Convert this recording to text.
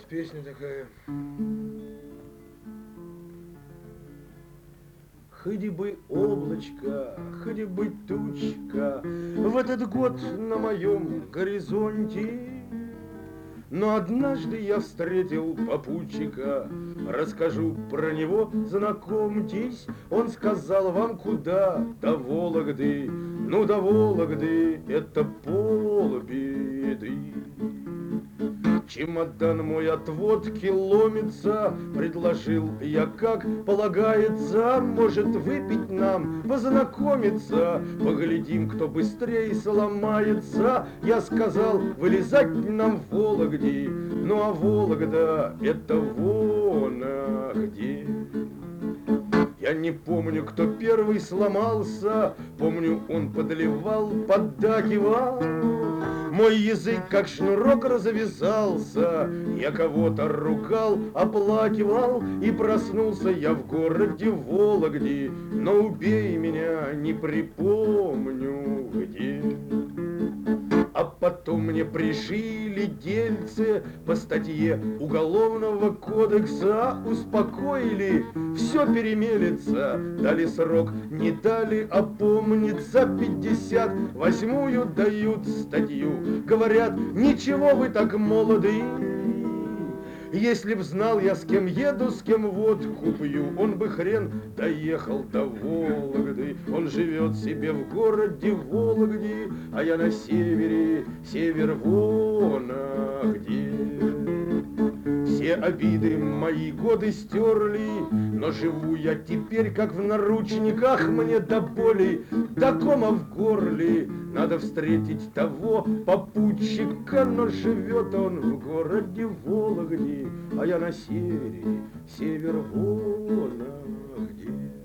песня такая. Хоть бы облачко, хоть бы тучка в этот год на моем горизонте, но однажды я встретил попутчика, расскажу про него, знакомьтесь. Он сказал: вам куда? До Вологды. Ну, до Вологды это полбеды. Чемодан мой от водки ломится, предложил я, как полагается, может, выпить нам, познакомиться, поглядим, кто быстрее сломается. Я сказал: вылезать нам в Вологде, ну а Вологда это вон где. Я не помню, кто первый сломался, помню, он подливал, поддакивал. Мой язык как шнурок развязался, я кого-то ругал, оплакивал, и проснулся я в городе Вологде, но убей меня, не припомню где. А потом мне пришили дельце по статье Уголовного кодекса, успокоили, все перемелется, дали срок, не дали опомниться, 58-ю дают статью, говорят: ничего, вы так молоды. Если б знал я, с кем еду, с кем водку пью, он бы хрен доехал до Вологды. Он живет себе в городе Вологде, а я на севере, север вон где. Все обиды мои годы стерли, но живу я теперь как в наручниках. Мне до боли, до кома в горле надо встретить того попутчика, но живет он в городе Вологде, а я на севере, север вон где.